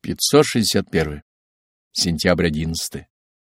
561. Сентябрь 11.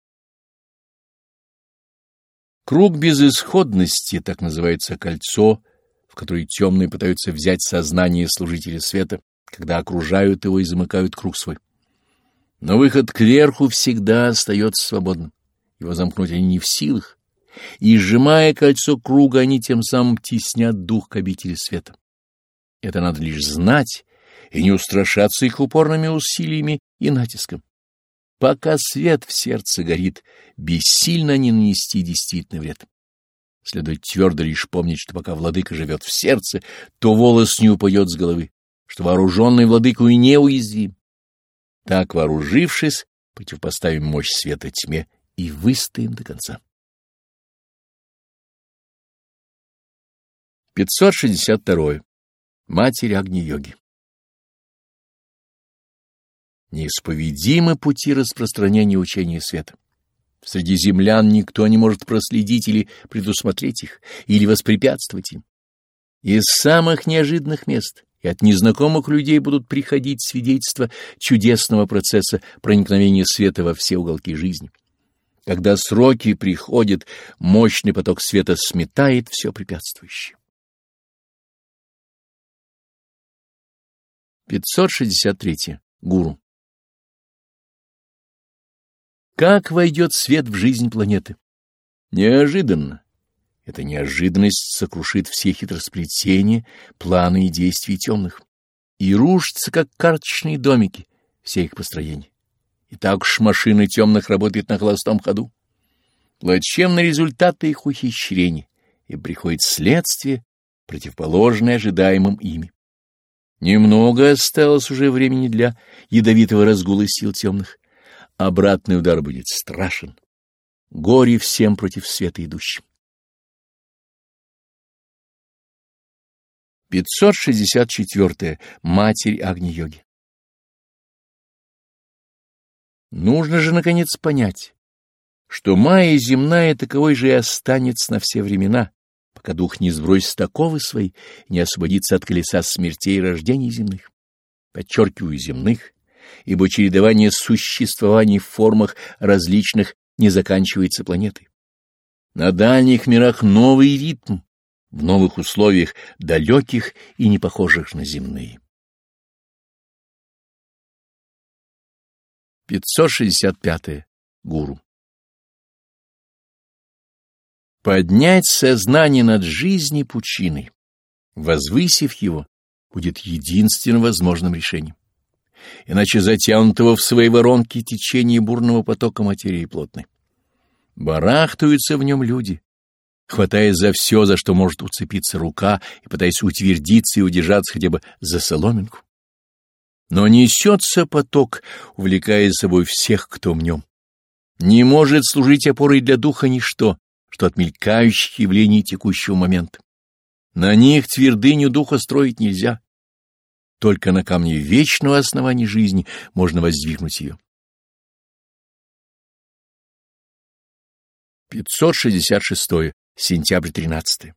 Круг безысходности, так называется кольцо, в которое темные пытаются взять сознание служителя света, когда окружают его и замыкают круг свой. Но выход кверху всегда остается свободным. Его замкнуть они не в силах, и, сжимая кольцо круга, они тем самым теснят дух к обители света. Это надо лишь знать и не устрашаться их упорными усилиями и натиском. Пока свет в сердце горит, бессильно не нанести действительный вред. Следует твердо лишь помнить, что пока владыка живет в сердце, то волос не упадет с головы, что вооруженный владыку и неуязвим. Так, вооружившись, противопоставим мощь света тьме и выстоим до конца. 562. Матерь Агни-йоги. Неисповедимы пути распространения учения света. Среди землян никто не может проследить или предусмотреть их, или воспрепятствовать им. Из самых неожиданных мест и от незнакомых людей будут приходить свидетельства чудесного процесса проникновения света во все уголки жизни. Когда сроки приходят, мощный поток света сметает все препятствующее. 563. Гуру. Как войдет свет в жизнь планеты? Неожиданно. Эта неожиданность сокрушит все хитросплетения, планы и действия темных, и рушится, как карточные домики, все их построения. И так уж машина темных работает на холостом ходу. Плачевны результаты их ухищрений, и приходит следствие, противоположное ожидаемым ими. Немного осталось уже времени для ядовитого разгула сил темных. Обратный удар будет страшен. Горе всем против света идущим. 564. Матерь Агни-йоги. Нужно же, наконец, понять, что майя земная таковой же и останется на все времена, пока дух не сбросит оковы свои, не освободится от колеса смертей и рождений земных. Подчеркиваю, земных, ибо чередование существований в формах различных не заканчивается планетой. На дальних мирах новый ритм, в новых условиях, далеких и не похожих на земные. 565. Гуру. Поднять сознание над жизнью пучиной, возвысив его, будет единственным возможным решением. Иначе затянутого в свои воронки течение бурного потока материи плотной. Барахтаются в нем люди, хватаясь за все, за что может уцепиться рука, и пытаясь утвердиться и удержаться хотя бы за соломинку. Но несется поток, увлекая за собой всех, кто в нем. Не может служить опорой для духа ничто, что от мелькающих явлений текущего момента. На них твердыню духа строить нельзя. Только на камне вечного основания жизни можно воздвигнуть ее. 566. Сентябрь 13.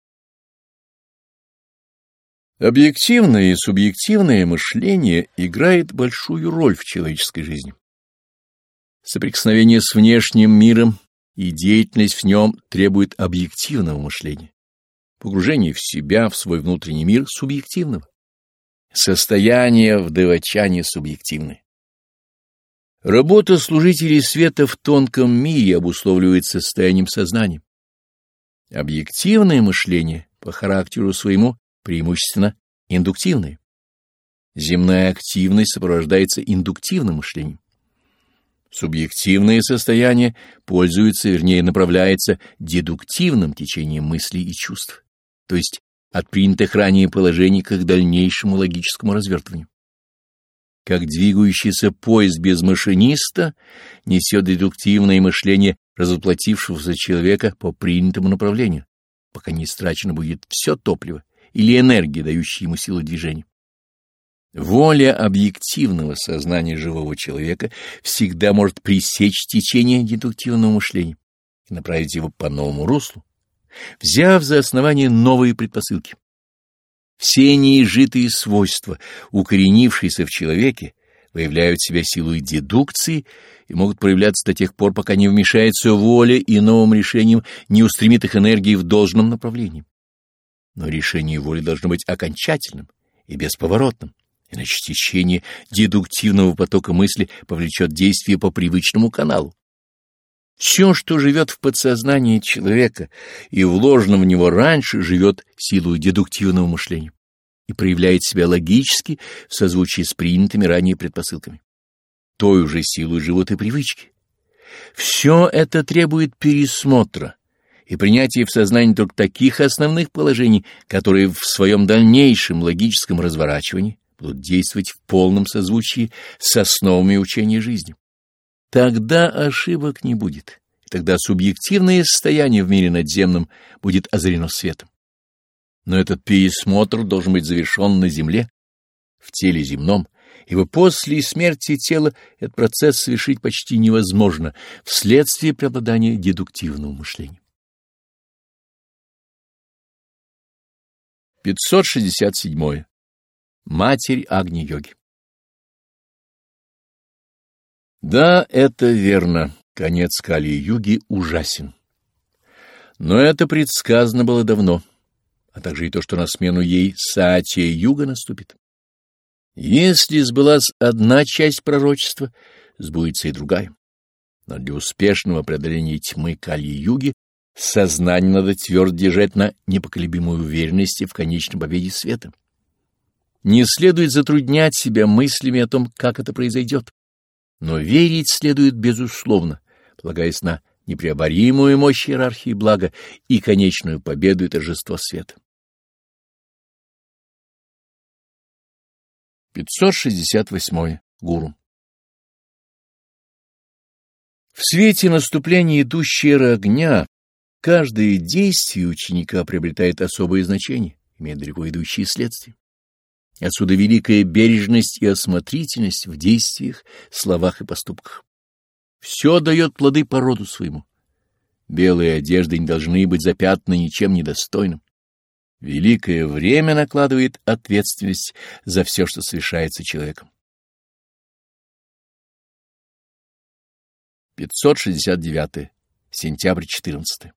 Объективное и субъективное мышление играет большую роль в человеческой жизни. Соприкосновение с внешним миром и деятельность в нем требует объективного мышления, погружение в себя, в свой внутренний мир субъективного. Состояние в девачане субъективное. Работа служителей света в тонком мире обусловливает состоянием сознания. Объективное мышление по характеру своему преимущественно индуктивное. Земная активность сопровождается индуктивным мышлением. Субъективное состояние пользуется, вернее, направляется дедуктивным течением мыслей и чувств, то есть от принятых ранее положений к их дальнейшему логическому развертыванию. Как двигающийся поезд без машиниста несет дедуктивное мышление развоплотившегося человека по принятому направлению, пока не истрачено будет все топливо или энергия, дающая ему силу движения. Воля объективного сознания живого человека всегда может пресечь течение дедуктивного мышления и направить его по новому руслу, взяв за основание новые предпосылки. Все неизжитые свойства, укоренившиеся в человеке, выявляют себя силой дедукции и могут проявляться до тех пор, пока не вмешается воля и новым решением не устремит их энергии в должном направлении. Но решение воли должно быть окончательным и бесповоротным, иначе течение дедуктивного потока мысли повлечет действие по привычному каналу. Все, что живет в подсознании человека и вложено в него раньше, живет силой дедуктивного мышления и проявляет себя логически в созвучии с принятыми ранее предпосылками. Той же силой живут и привычки. Все это требует пересмотра и принятия в сознании только таких основных положений, которые в своем дальнейшем логическом разворачивании будут действовать в полном созвучии с основами учения жизни. Тогда ошибок не будет, и тогда субъективное состояние в мире надземном будет озарено светом. Но этот пересмотр должен быть завершен на земле, в теле земном, ибо после смерти тела этот процесс совершить почти невозможно вследствие преобладания дедуктивного мышления. 567. Матерь Агни-йоги. Да, это верно, конец Кали-юги ужасен. Но это предсказано было давно, а также и то, что на смену ей Сатья-юга наступит. Если сбылась одна часть пророчества, сбудется и другая. Но для успешного преодоления тьмы Кали-юги сознание надо твердо держать на непоколебимой уверенности в конечной победе света. Не следует затруднять себя мыслями о том, как это произойдет. Но верить следует безусловно, полагаясь на непреоборимую мощь иерархии блага и конечную победу и торжество света. 568. Гуру. В свете наступления идущей эры огня каждое действие ученика приобретает особое значение, имея далеко идущие следствия. Отсюда великая бережность и осмотрительность в действиях, словах и поступках. Все дает плоды по роду своему. Белые одежды не должны быть запятнаны ничем недостойным. Великое время накладывает ответственность за все, что совершается человеком. 569. Сентябрь 14.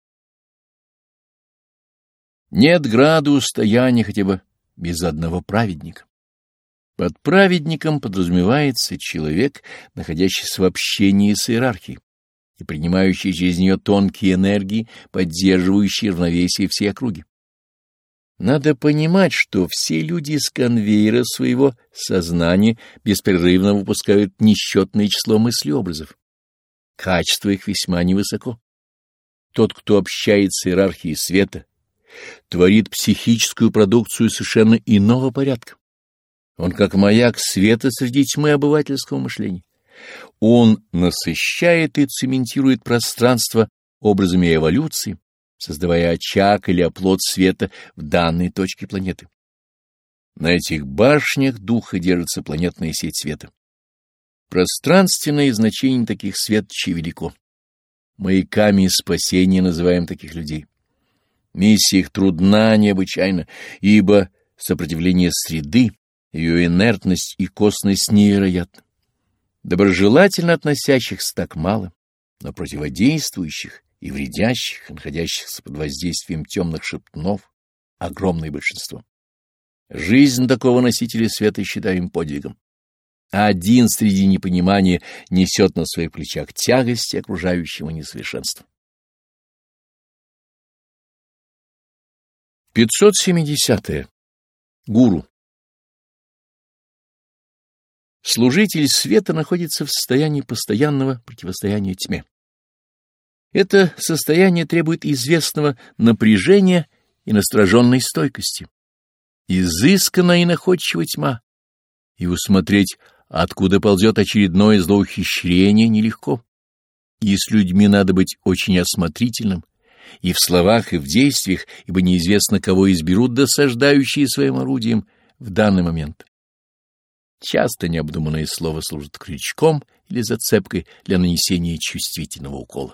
Нет града устояния хотя бы без одного праведника. Под праведником подразумевается человек, находящийся в общении с иерархией и принимающий через нее тонкие энергии, поддерживающие равновесие всей округи. Надо понимать, что все люди с конвейера своего сознания беспрерывно выпускают несчетное число мыслеобразов. Качество их весьма невысоко. Тот, кто общается с иерархией света, творит психическую продукцию совершенно иного порядка. Он как маяк света среди тьмы обывательского мышления. Он насыщает и цементирует пространство образами эволюции, создавая очаг или оплот света в данной точке планеты. На этих башнях духа держится планетная сеть света. Пространственное значение таких светочей велико. Маяками спасения называем таких людей. Миссия их трудна необычайно, ибо сопротивление среды, ее инертность и косность невероятны. Доброжелательно относящихся так мало, но противодействующих и вредящих, находящихся под воздействием темных шептунов, огромное большинство. Жизнь такого носителя света считаем подвигом. Один среди непонимания несет на своих плечах тягости окружающего несовершенства. 570. Гуру. Служитель света находится в состоянии постоянного противостояния тьме. Это состояние требует известного напряжения и настороженной стойкости. Изысканная и находчивая тьма, и усмотреть, откуда ползет очередное злоухищрение, нелегко. И с людьми надо быть очень осмотрительным, и в словах, и в действиях, ибо неизвестно, кого изберут досаждающие своим орудием в данный момент. Часто необдуманное слово служит крючком или зацепкой для нанесения чувствительного укола.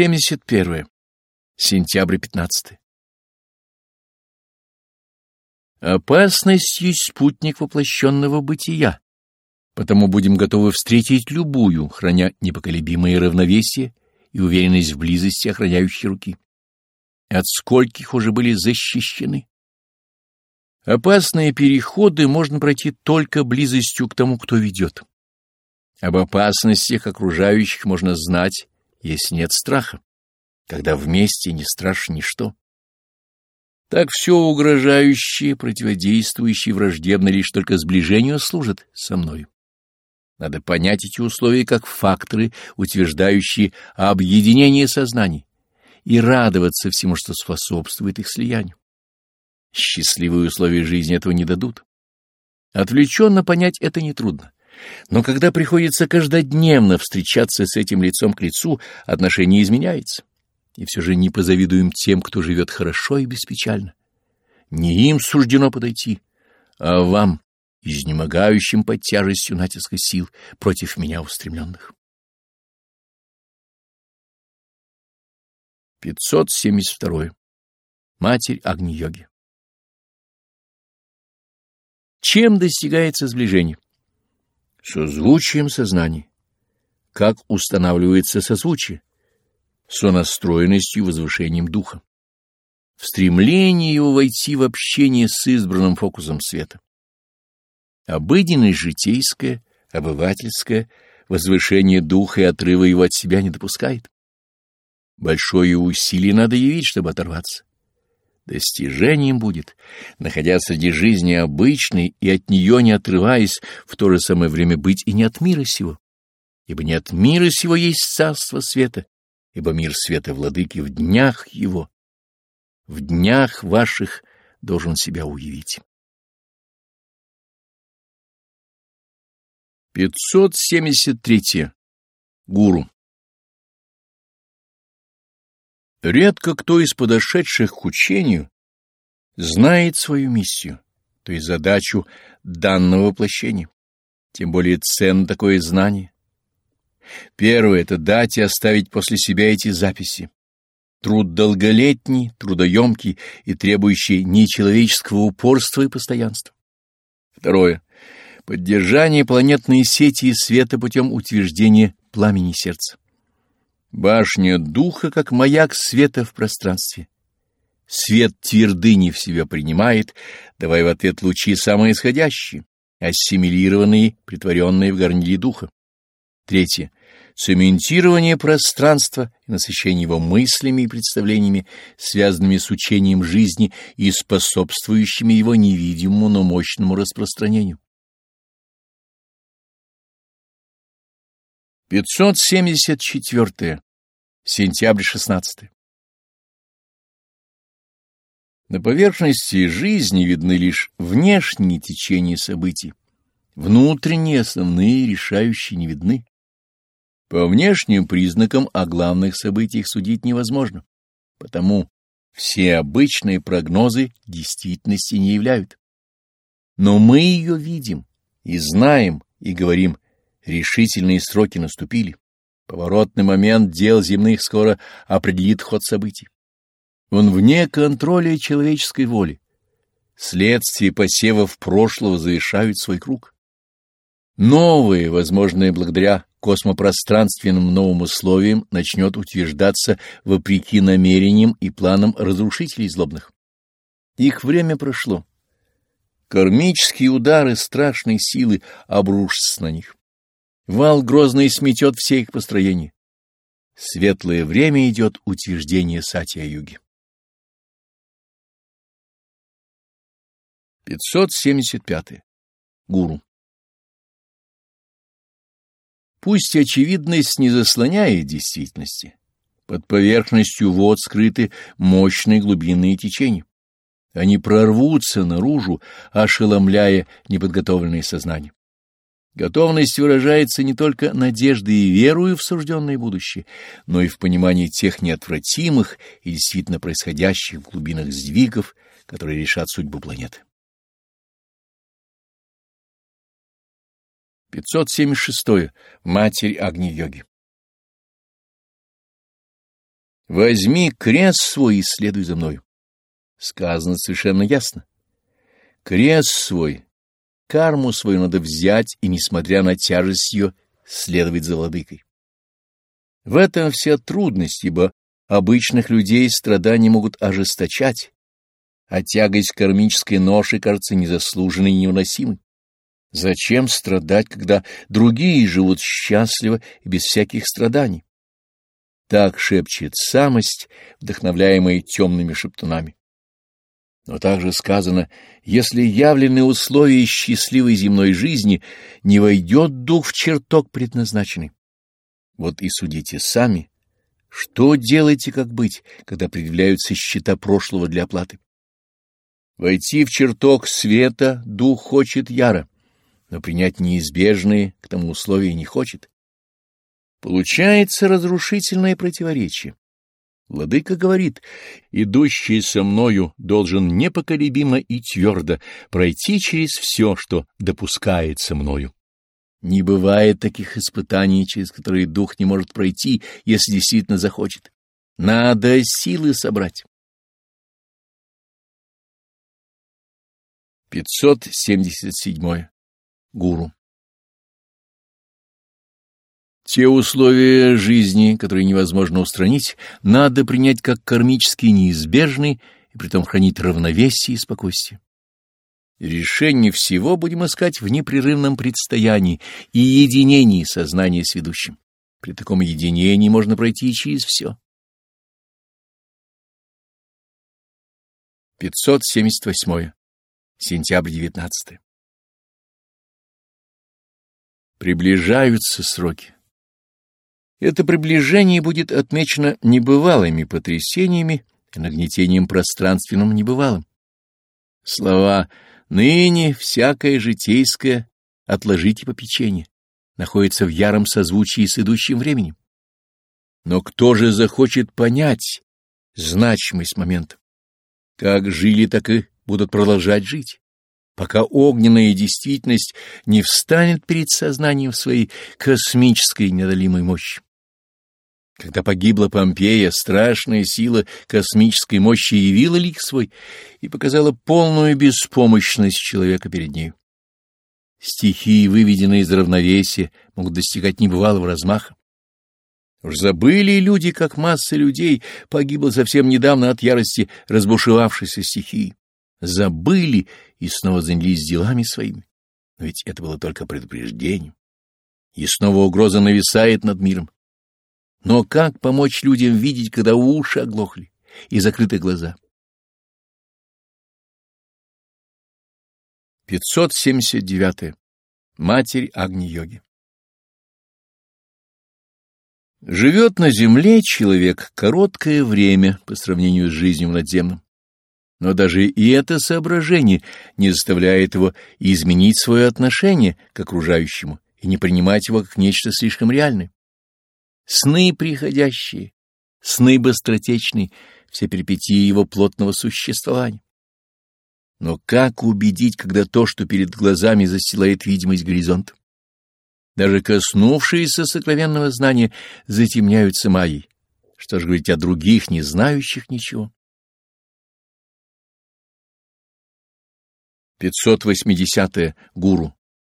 571. Сентябрь 15. Опасность есть спутник воплощенного бытия, потому будем готовы встретить любую, храня непоколебимое равновесие и уверенность в близости охраняющей руки. От скольких уже были защищены. Опасные переходы можно пройти только близостью к тому, кто ведет. Об опасностях окружающих можно знать, если нет страха, когда вместе не страшно ничто. Так все угрожающее, противодействующее враждебно лишь только сближению служит со мною. Надо понять эти условия как факторы, утверждающие объединение сознаний, и радоваться всему, что способствует их слиянию. Счастливые условия жизни этого не дадут. Отвлеченно понять это нетрудно. Но когда приходится каждодневно встречаться с этим лицом к лицу, отношение изменяется. И все же не позавидуем тем, кто живет хорошо и беспечально. Не им суждено подойти, а вам, изнемогающим под тяжестью натиска сил, против меня устремленных. 572. Матерь Агни-йоги. Чем достигается сближение? Созвучием сознаний. Как устанавливается созвучие? Сонастроенностью и возвышением духа. В стремлении его войти в общение с избранным фокусом света. Обыденность житейская, обывательская, возвышение духа и отрыва его от себя не допускает. Большое усилие надо явить, чтобы оторваться. Достижением будет, находясь среди жизни обычной и от нее не отрываясь, в то же самое время быть и не от мира сего. Ибо не от мира сего есть царство света, ибо мир света владыки в днях его. В днях ваших должен себя уявить. 573. Гуру. Редко кто из подошедших к учению знает свою миссию, то есть задачу данного воплощения. Тем более ценно такое знание. Первое — это дать и оставить после себя эти записи. Труд долголетний, трудоемкий и требующий нечеловеческого упорства и постоянства. Второе — поддержание планетной сети и света путем утверждения пламени сердца. Башня духа, как маяк света в пространстве. Свет твердыни в себя принимает, давая в ответ лучи самоисходящие, ассимилированные, притворенные в горниле духа. Третье — цементирование пространства и насыщение его мыслями и представлениями, связанными с учением жизни и способствующими его невидимому, но мощному распространению. 574. Сентябрь 16. На поверхности жизни видны лишь внешние течения событий, внутренние, основные, решающие не видны. По внешним признакам о главных событиях судить невозможно, потому все обычные прогнозы действительности не являют. Но мы ее видим и знаем, и говорим: решительные сроки наступили. Поворотный момент дел земных скоро определит ход событий. Он вне контроля человеческой воли. Следствия посевов прошлого завершают свой круг. Новое, возможное благодаря космопространственным новым условиям, начнет утверждаться вопреки намерениям и планам разрушителей злобных. Их время прошло. Кармические удары страшной силы обрушатся на них. Вал грозный сметет все их построения. Светлое время идет утверждение Сатья-юги. 575. Гуру. Пусть очевидность не заслоняет действительности, под поверхностью вод скрыты мощные глубинные течения. Они прорвутся наружу, ошеломляя неподготовленное сознание. Готовность выражается не только надеждой и верою в сужденное будущее, но и в понимании тех неотвратимых и действительно происходящих в глубинах сдвигов, которые решат судьбу планеты. 576. Матерь Агни-йоги. Возьми крест свой и следуй за мною. Сказано совершенно ясно. Крест свой, карму свою надо взять и, несмотря на тяжесть ее, следовать за владыкой. В этом вся трудность, ибо обычных людей страдания могут ожесточать, а тягость кармической ноши кажется незаслуженной и невыносимой. Зачем страдать, когда другие живут счастливо и без всяких страданий? Так шепчет самость, вдохновляемая темными шептунами. Но также сказано, если явлены условия счастливой земной жизни, не войдет дух в чертог предназначенный. Вот и судите сами, что делаете, как быть, когда предъявляются счета прошлого для оплаты. Войти в чертог света дух хочет яро, но принять неизбежные к тому условия не хочет. Получается разрушительное противоречие. Владыка говорит, идущий со мною должен непоколебимо и твердо пройти через все, что допускается мною. Не бывает таких испытаний, через которые дух не может пройти, если действительно захочет. Надо силы собрать. 577. Гуру. Те условия жизни, которые невозможно устранить, надо принять как кармически неизбежные и притом хранить равновесие и спокойствие. Решение всего будем искать в непрерывном предстоянии и единении сознания с ведущим. При таком единении можно пройти через все. 578. Сентябрь 19. Приближаются сроки. Это приближение будет отмечено небывалыми потрясениями и нагнетением пространственным небывалым. Слова «ныне всякое житейское отложите попечение» находятся в яром созвучии с идущим временем. Но кто же захочет понять значимость момента? Как жили, так и будут продолжать жить, пока огненная действительность не встанет перед сознанием в своей космической неодолимой мощи. Когда погибла Помпея, страшная сила космической мощи явила лик свой и показала полную беспомощность человека перед нею. Стихии, выведенные из равновесия, могут достигать небывалого размаха. Уж забыли люди, как масса людей погибла совсем недавно от ярости разбушевавшейся стихии. Забыли и снова занялись делами своими. Но ведь это было только предупреждением. И снова угроза нависает над миром. Но как помочь людям видеть, когда уши оглохли и закрыты глаза? 579. Матерь Агни-йоги. Живет на земле человек короткое время по сравнению с жизнью в надземном. Но даже и это соображение не заставляет его изменить свое отношение к окружающему и не принимать его как нечто слишком реальное. Сны приходящие, сны быстротечные, все перипетии его плотного существования. Но как убедить, когда то, что перед глазами застилает видимость горизонта? Даже коснувшиеся сокровенного знания затемняются майей. Что ж говорить о других, не знающих ничего? 580. Гуру.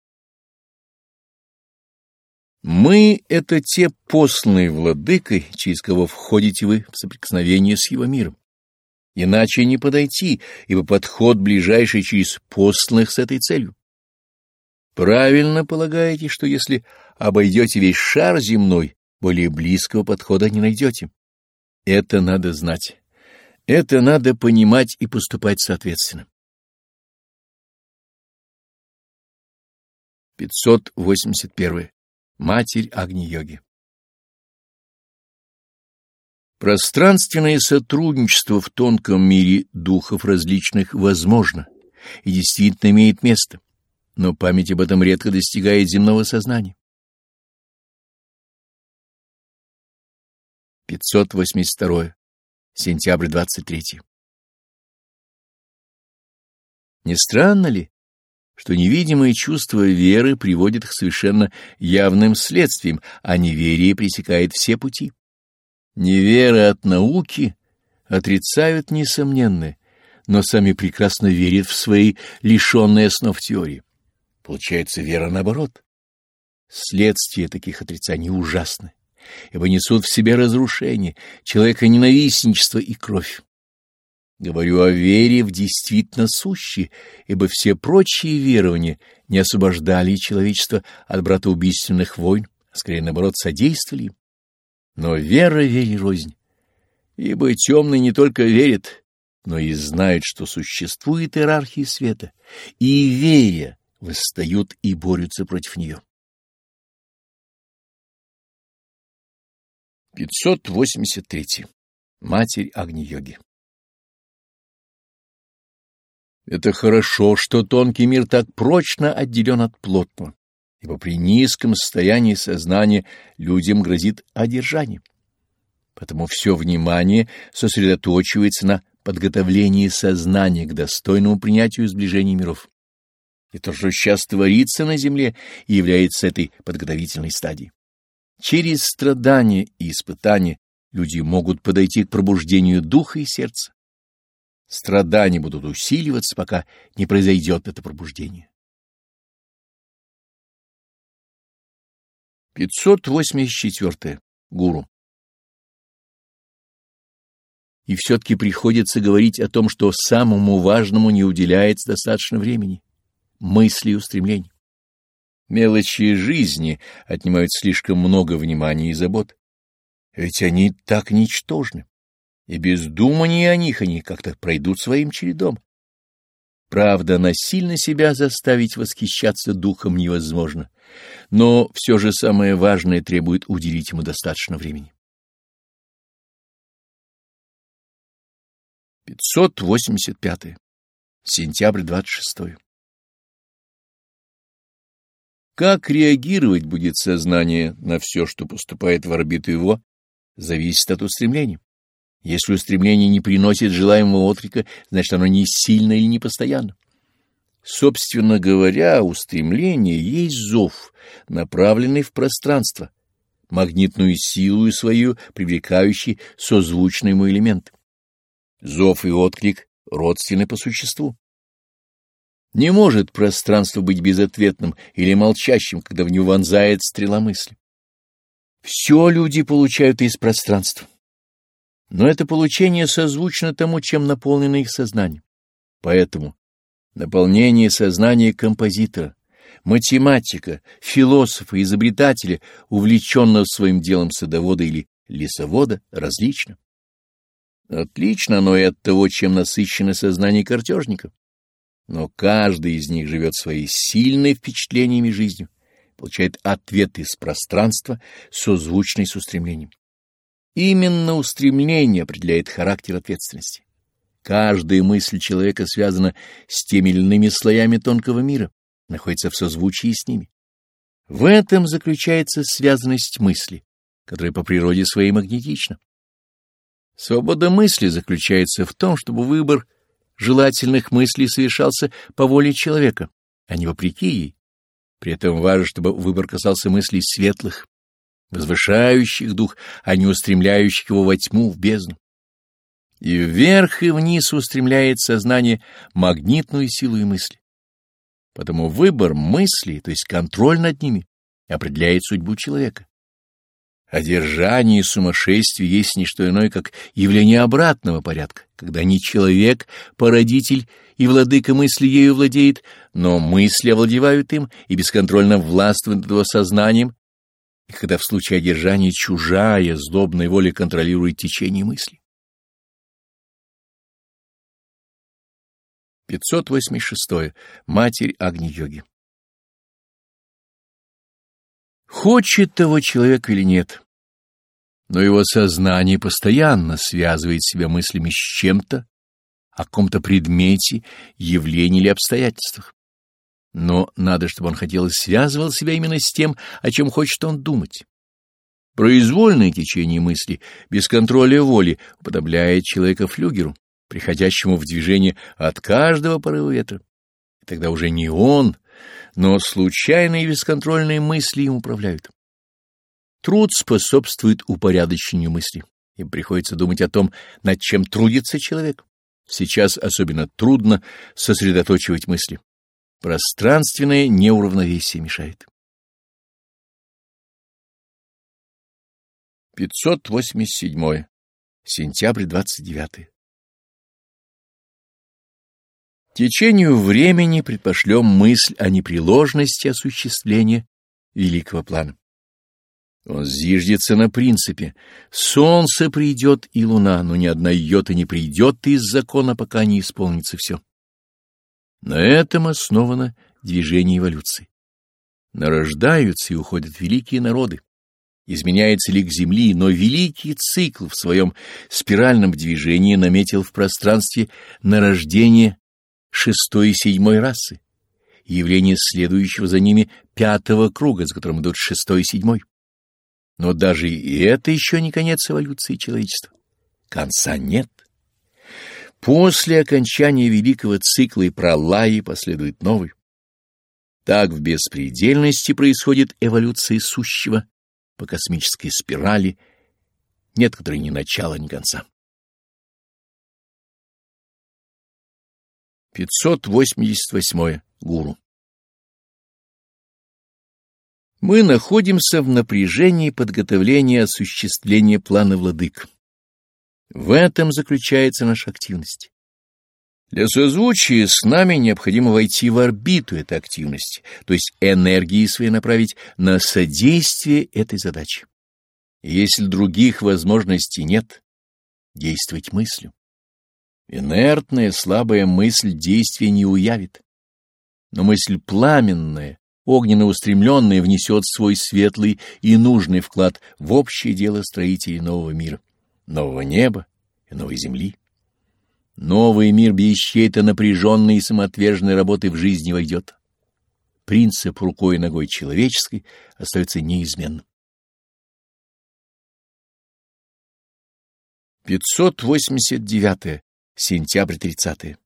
Мы — это те посланные владыкой, через кого входите вы в соприкосновение с его миром. Иначе не подойти, ибо подход ближайший через посланных с этой целью. Правильно полагаете, что если обойдете весь шар земной, более близкого подхода не найдете. Это надо знать. Это надо понимать и поступать соответственно. 581. Матерь Агни-йоги. Пространственное сотрудничество в тонком мире духов различных возможно и действительно имеет место, но память об этом редко достигает земного сознания. 582. Сентябрь 23. Не странно ли, что невидимые чувства веры приводят к совершенно явным следствиям, а неверие пресекает все пути? Невера от науки отрицают несомненное, но сами прекрасно верят в свои лишенные основ теории. Получается, вера наоборот. Следствия таких отрицаний ужасны, ибо несут в себе разрушение, человеконенавистничество и кровь. Говорю о вере в действительно сущее, ибо все прочие верования не освобождали человечество от братоубийственных войн, а скорее, наоборот, содействовали им. Но вера вере рознь, ибо темный не только верит, но и знает, что существует иерархия света, и, веря, восстают и борются против нее. 583. Матерь Агни-йоги. Это хорошо, что тонкий мир так прочно отделен от плотного, ибо при низком состоянии сознания людям грозит одержание. Поэтому все внимание сосредоточивается на подготовлении сознания к достойному принятию сближения миров. И то, что сейчас творится на Земле, является этой подготовительной стадией. Через страдания и испытания люди могут подойти к пробуждению духа и сердца. Страдания будут усиливаться, пока не произойдет это пробуждение. 584. Гуру. И все-таки приходится говорить о том, что самому важному не уделяется достаточно времени, мысли и устремлений. Мелочи жизни отнимают слишком много внимания и забот, ведь они так ничтожны, и без думания о них они как-то пройдут своим чередом. Правда, насильно себя заставить восхищаться духом невозможно, но все же самое важное требует уделить ему достаточно времени. 585. Сентябрь 26. Как реагировать будет сознание на все, что поступает в орбиту его, зависит от устремления. Если устремление не приносит желаемого отклика, значит, оно не сильно или не постоянно. Собственно говоря, устремление есть зов, направленный в пространство, магнитную силу свою, привлекающий созвучные ему элементы. Зов и отклик родственны по существу. Не может пространство быть безответным или молчащим, когда в него вонзает стрела мысли. Все люди получают из пространства. Но это получение созвучно тому, чем наполнено их сознание. Поэтому наполнение сознания композитора, математика, философа, изобретателя, увлеченного своим делом садовода или лесовода, различно. Отлично оно и от того, чем насыщено сознание картежника. Но каждый из них живет своей сильной впечатлениями жизнью, получает ответ из пространства, созвучный с устремлением. Именно устремление определяет характер ответственности. Каждая мысль человека связана с теми или иными слоями тонкого мира, находится в созвучии с ними. В этом заключается связанность мысли, которая по природе своей магнетична. Свобода мысли заключается в том, чтобы выбор желательных мыслей совершался по воле человека, а не вопреки ей. При этом важно, чтобы выбор касался мыслей светлых, возвышающих дух, а не устремляющих его во тьму, в бездну. И вверх и вниз устремляет сознание магнитную силу и мысли. Потому выбор мыслей, то есть контроль над ними, определяет судьбу человека. Одержание и сумасшествие есть не что иное, как явление обратного порядка, когда не человек, породитель и владыка мысли ею владеет, но мысли овладевают им и бесконтрольно властвуют над его сознанием, и когда в случае одержания чужая, злобная воля контролирует течение мысли. 586. Матерь Агни-йоги. Хочет того человек или нет, но его сознание постоянно связывает себя мыслями с чем-то, о каком-то предмете, явлении или обстоятельствах. Но надо, чтобы он хотел и связывал себя именно с тем, о чем хочет он думать. Произвольное течение мысли, без контроля воли, уподобляет человека флюгеру, приходящему в движение от каждого порыва ветра. И тогда уже не он, но случайные и бесконтрольные мысли им управляют. Труд способствует упорядочению мысли, им приходится думать о том, над чем трудится человек. Сейчас особенно трудно сосредоточивать мысли. Пространственное неуравновесие мешает. 587. Сентябрь 29. Течению времени предпошлем мысль о непреложности осуществления великого плана. Он зиждется на принципе: солнце придет и луна, но ни одна йота не придет из закона, пока не исполнится все. На этом основано движение эволюции. Нарождаются и уходят великие народы. Изменяется лик Земли, но великий цикл в своем спиральном движении наметил в пространстве нарождение шестой и седьмой расы, и явление следующего за ними пятого круга, за которым идут шестой и седьмой. Но даже и это еще не конец эволюции человечества. Конца нет. После окончания великого цикла и пралаи последует новый. Так в беспредельности происходит эволюция сущего по космической спирали, нет которой ни начала, ни конца. 588. Гуру. Мы находимся в напряжении подготовления осуществления плана владык. В этом заключается наша активность. Для созвучия с нами необходимо войти в орбиту этой активности, то есть энергии свои направить на содействие этой задаче. И если других возможностей нет, действовать мыслью. Инертная, слабая мысль действия не уявит. Но мысль пламенная, огненно-устремленная внесет свой светлый и нужный вклад в общее дело строителей нового мира, нового неба и новой земли. Новый мир без чьей-то напряженной и самоотверженной работы в жизни войдет. Принцип рукой и ногой человеческой остается неизменным. 589. Сентябрь 30.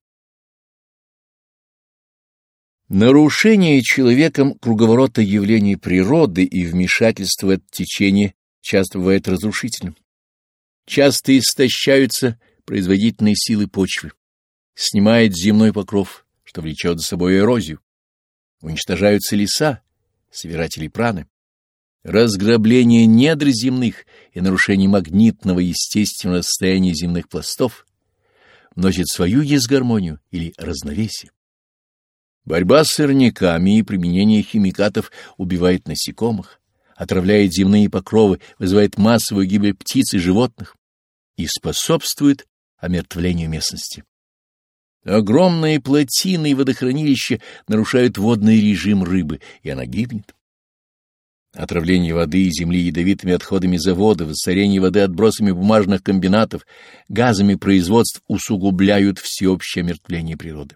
Нарушение человеком круговорота явлений природы и вмешательство в это течение часто бывает разрушительным. Часто истощаются производительные силы почвы, снимает земной покров, что влечет за собой эрозию, уничтожаются леса, собиратели праны, разграбление недр земных и нарушение магнитного естественного состояния земных пластов вносит свою дисгармонию или разновесие. Борьба с сорняками и применение химикатов убивает насекомых, отравляет земные покровы, вызывает массовую гибель птиц и животных и способствует омертвлению местности. Огромные плотины и водохранилища нарушают водный режим рыбы, и она гибнет. Отравление воды и земли ядовитыми отходами заводов, засорение воды отбросами бумажных комбинатов, газами производств усугубляют всеобщее омертвление природы.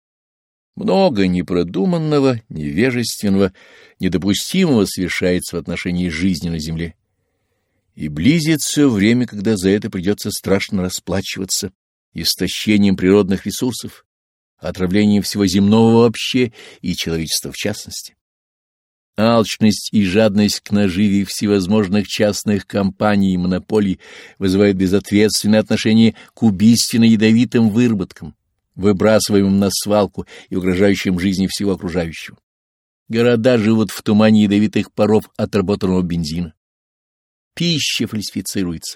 Много непродуманного, невежественного, недопустимого совершается в отношении жизни на земле. И близится время, когда за это придется страшно расплачиваться истощением природных ресурсов, отравлением всего земного вообще и человечества в частности. Алчность и жадность к наживе всевозможных частных компаний и монополий вызывают безответственное отношение к убийственно-ядовитым выработкам, выбрасываемым на свалку и угрожающим жизни всего окружающего. Города живут в тумане ядовитых паров отработанного бензина. Пища фальсифицируется.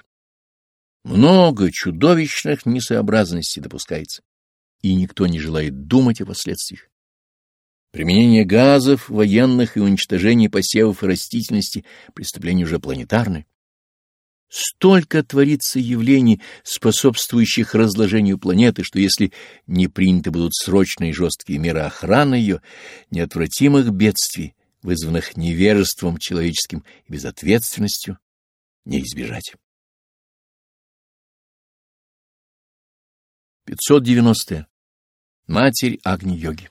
Много чудовищных несообразностей допускается, и никто не желает думать о последствиях. Применение газов, военных и уничтожение посевов и растительности — преступления уже планетарные. Столько творится явлений, способствующих разложению планеты, что если не приняты будут срочные и жесткие меры охраны ее, неотвратимых бедствий, вызванных невежеством человеческим и безответственностью, не избежать. 590. Матерь Агни-йоги.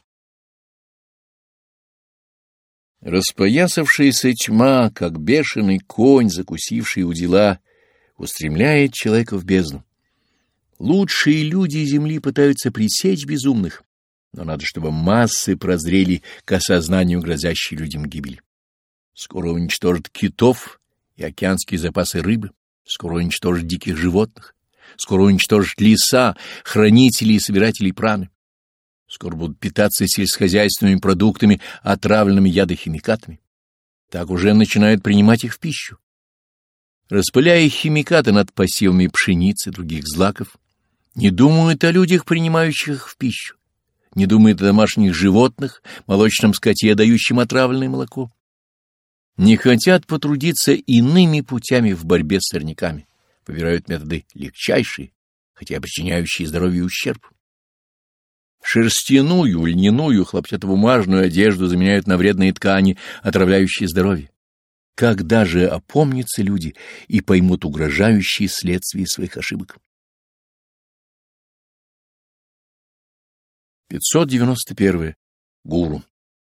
Распоясавшаяся тьма, как бешеный конь, закусивший удила, устремляет человека в бездну. Лучшие люди земли пытаются пресечь безумных, но надо, чтобы массы прозрели к осознанию грозящей людям гибели. Скоро уничтожат китов и океанские запасы рыбы, скоро уничтожат диких животных, Скоро уничтожат леса, хранителей и собирателей праны. Скоро будут питаться сельскохозяйственными продуктами, отравленными ядохимикатами. Так уже начинают принимать их в пищу. Распыляя химикаты над посевами пшеницы и других злаков, не думают о людях, принимающих их в пищу, не думают о домашних животных, молочном скоте, дающем отравленное молоко. Не хотят потрудиться иными путями в борьбе с сорняками, выбирают методы легчайшие, хотя причиняющие здоровью ущерб. Шерстяную, льняную, хлопчатобумажную одежду заменяют на вредные ткани, отравляющие здоровье. Когда же опомнятся люди и поймут угрожающие следствия своих ошибок? 591. Гуру.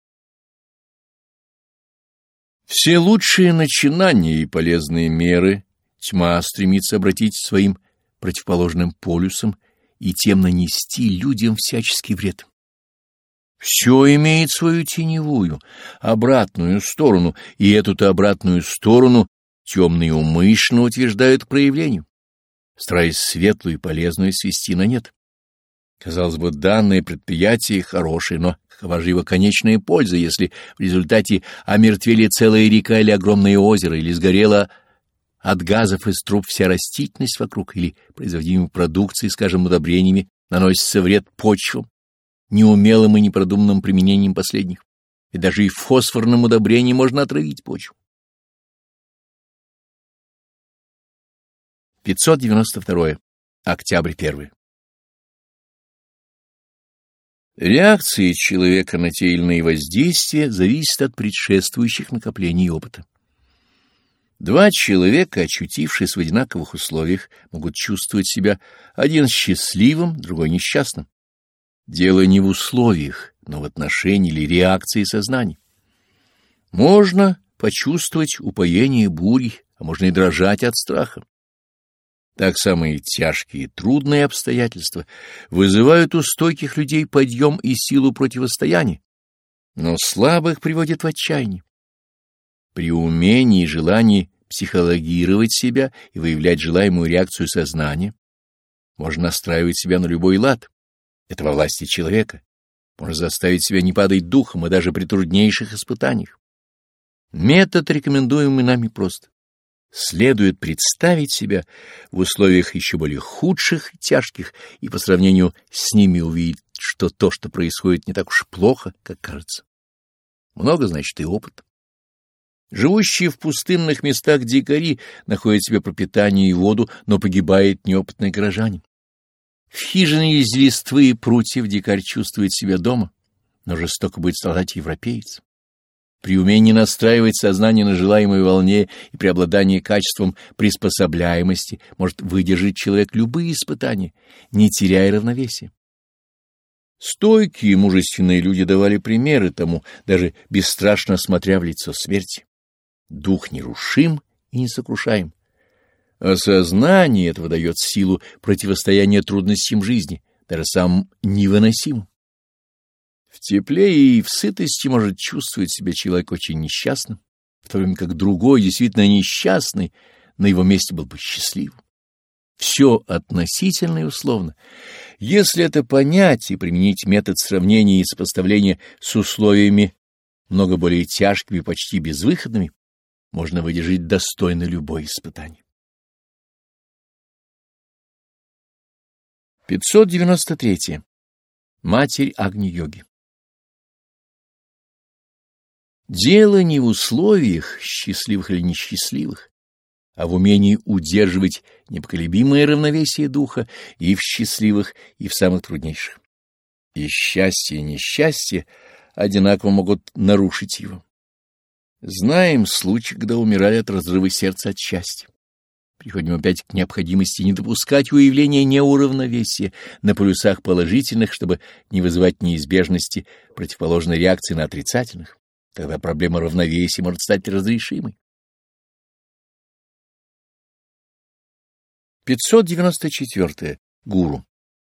Все лучшие начинания и полезные меры тьма стремится обратить своим противоположным полюсом и тем нанести людям всяческий вред. Все имеет свою теневую, обратную сторону, и эту-то обратную сторону темные умышленно утверждают к проявлению, стараясь светлую и полезную свести на нет. Казалось бы, данное предприятие хорошее, но какова же его конечная польза, если в результате омертвели целая река или огромное озеро, или сгорела от газов из труб вся растительность вокруг, или производимой продукции, скажем, удобрениями, наносится вред почвам, неумелым и непродуманным применением последних, и даже и фосфорным удобрением можно отравить почву. 592. Октябрь 1. Реакция человека на те или иные воздействия зависит от предшествующих накоплений опыта. Два человека, очутившись в одинаковых условиях, могут чувствовать себя один счастливым, другой несчастным. Дело не в условиях, но в отношении или реакции сознания. Можно почувствовать упоение бурей, а можно и дрожать от страха. Так самые тяжкие и трудные обстоятельства вызывают у стойких людей подъем и силу противостояния, но слабых приводят в отчаяние. При умении и желании психологировать себя и выявлять желаемую реакцию сознания можно настраивать себя на любой лад. Это во власти человека. Можно заставить себя не падать духом и даже при труднейших испытаниях. Метод, рекомендуемый нами, прост. Следует представить себя в условиях еще более худших и тяжких, и по сравнению с ними увидеть, что то, что происходит, не так уж плохо, как кажется. Много значит и опыт. Живущие в пустынных местах дикари находят себе пропитание и воду, но погибает неопытный горожанин. В хижине из листвы и прутьев дикарь чувствует себя дома, но жестоко будет страдать европеец. При умении настраивать сознание на желаемой волне и при обладании качеством приспособляемости может выдержать человек любые испытания, не теряя равновесия. Стойкие и мужественные люди давали примеры тому, даже бесстрашно смотря в лицо смерти. Дух нерушим и несокрушаем. Осознание этого дает силу противостояния трудностям жизни, даже самым невыносимым. В тепле и в сытости может чувствовать себя человек очень несчастным, в то время как другой, действительно несчастный, на его месте был бы счастливым. Все относительно и условно. Если это понять и применить метод сравнения и сопоставления с условиями много более тяжкими и почти безвыходными, можно выдержать достойно любое испытание. 593. Матерь Агни-йоги. Дело не в условиях, счастливых или несчастливых, а в умении удерживать непоколебимое равновесие духа и в счастливых, и в самых труднейших. И счастье, и несчастье одинаково могут нарушить его. Знаем случаи, когда умирали от разрыва сердца от счастья. Приходим опять к необходимости не допускать выявления неуравновесия на полюсах положительных, чтобы не вызывать неизбежности противоположной реакции на отрицательных. Тогда проблема равновесия может стать разрешимой. 594. Гуру.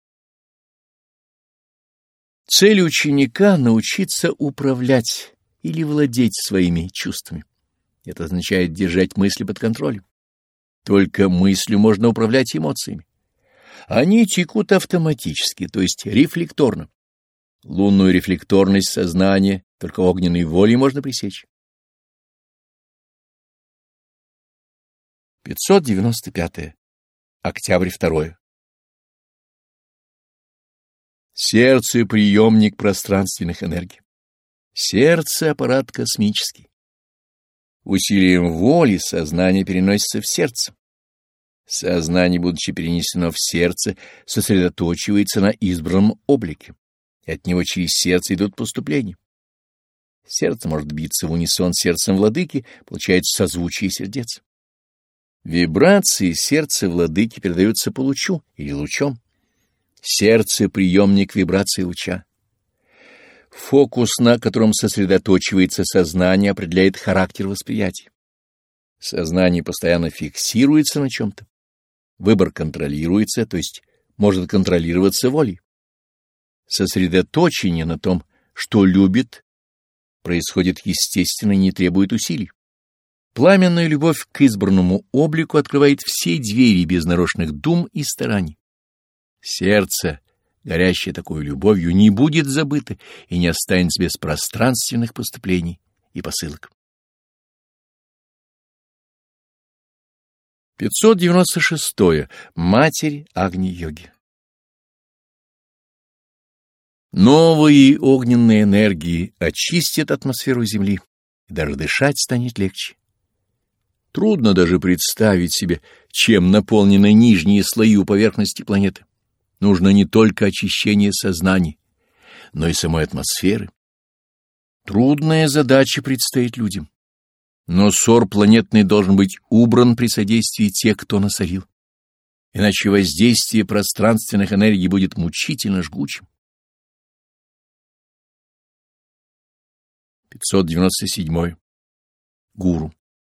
Цель ученика — научиться управлять или владеть своими чувствами. Это означает держать мысли под контролем. Только мыслью можно управлять эмоциями. Они текут автоматически, то есть рефлекторно. Лунную рефлекторность сознания только огненной волей можно пресечь. 595. Октябрь 2. Сердце — приемник пространственных энергий. Сердце — аппарат космический. Усилием воли сознание переносится в сердце. Сознание, будучи перенесено в сердце, сосредоточивается на избранном облике, и от него через сердце идут поступления. Сердце может биться в унисон с сердцем владыки, получается созвучие сердец. Вибрации сердца владыки передаются по лучу или лучом. Сердце — приемник вибрации луча. Фокус, на котором сосредоточивается сознание, определяет характер восприятия. Сознание постоянно фиксируется на чем-то. Выбор контролируется, то есть может контролироваться волей. Сосредоточение на том, что любит, происходит естественно и не требует усилий. Пламенная любовь к избранному облику открывает все двери без нарочных дум и стараний. Сердце, горящее такой любовью, не будет забыто и не останется без пространственных поступлений и посылок. 596. Матерь Агни-йоги. Новые огненные энергии очистят атмосферу Земли, и даже дышать станет легче. Трудно даже представить себе, чем наполнены нижние слои у поверхности планеты. Нужно не только очищение сознания, но и самой атмосферы. Трудная задача предстоит людям. Но ссор планетный должен быть убран при содействии тех, кто насорил. Иначе воздействие пространственных энергий будет мучительно жгучим. 597. Гуру.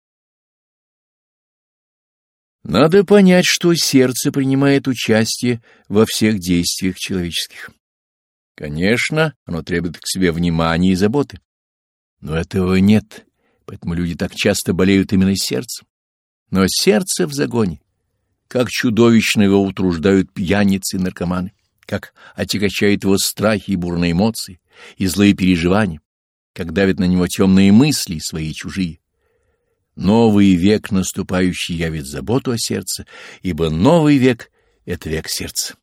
Надо понять, что сердце принимает участие во всех действиях человеческих. Конечно, оно требует к себе внимания и заботы. Но этого нет, поэтому люди так часто болеют именно сердцем. Но сердце в загоне. Как чудовищно его утруждают пьяницы и наркоманы, как отягощают его страхи и бурные эмоции, и злые переживания, как давят на него темные мысли, свои и чужие. Новый век наступающий явит заботу о сердце, ибо новый век — это век сердца.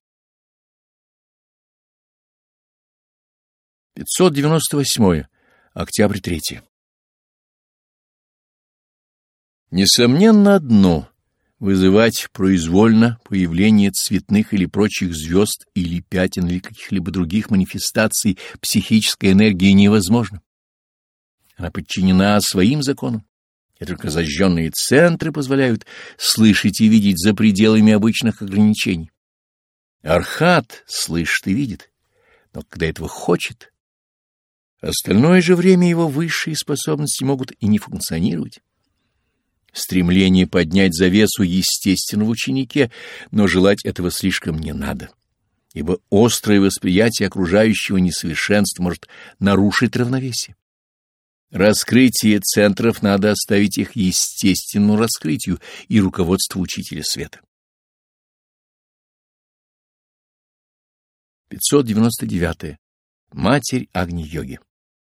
598. Октябрь 3. Несомненно одно — вызывать произвольно появление цветных или прочих звезд или пятен или каких-либо других манифестаций психической энергии невозможно. Она подчинена своим законам. И только зажженные центры позволяют слышать и видеть за пределами обычных ограничений. Архат слышит и видит, но когда этого хочет, остальное же время его высшие способности могут и не функционировать. Стремление поднять завесу естественно в ученике, но желать этого слишком не надо, ибо острое восприятие окружающего несовершенства может нарушить равновесие. Раскрытие центров надо оставить их естественному раскрытию и руководству учителя света. 599. Матерь Агни-йоги.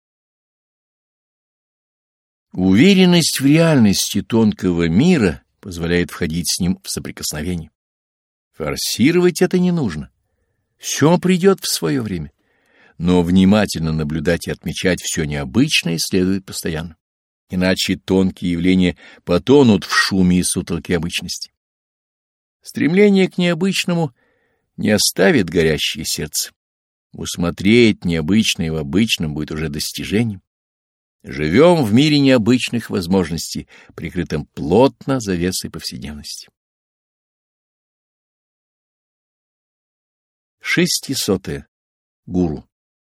Уверенность в реальности тонкого мира позволяет входить с ним в соприкосновение. Форсировать это не нужно. Все придет в свое время. Но внимательно наблюдать и отмечать все необычное следует постоянно. Иначе тонкие явления потонут в шуме и сутолке обычности. Стремление к необычному не оставит горящее сердце. Усмотреть необычное в обычном будет уже достижением. Живем в мире необычных возможностей, прикрытым плотно завесой повседневности. 600. Гуру.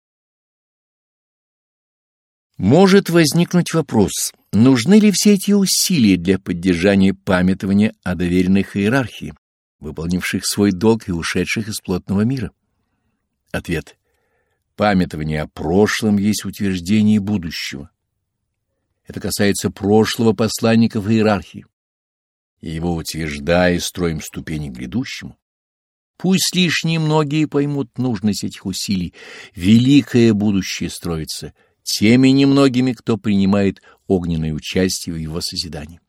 Может возникнуть вопрос, нужны ли все эти усилия для поддержания памятования о доверенных иерархии, выполнивших свой долг и ушедших из плотного мира? Ответ. Памятование о прошлом есть утверждение будущего. Это касается прошлого посланников иерархии. И его утверждая, строим ступени к грядущему. Пусть лишь немногие поймут нужность этих усилий. Великое будущее строится теми немногими, кто принимает огненное участие в его созидании.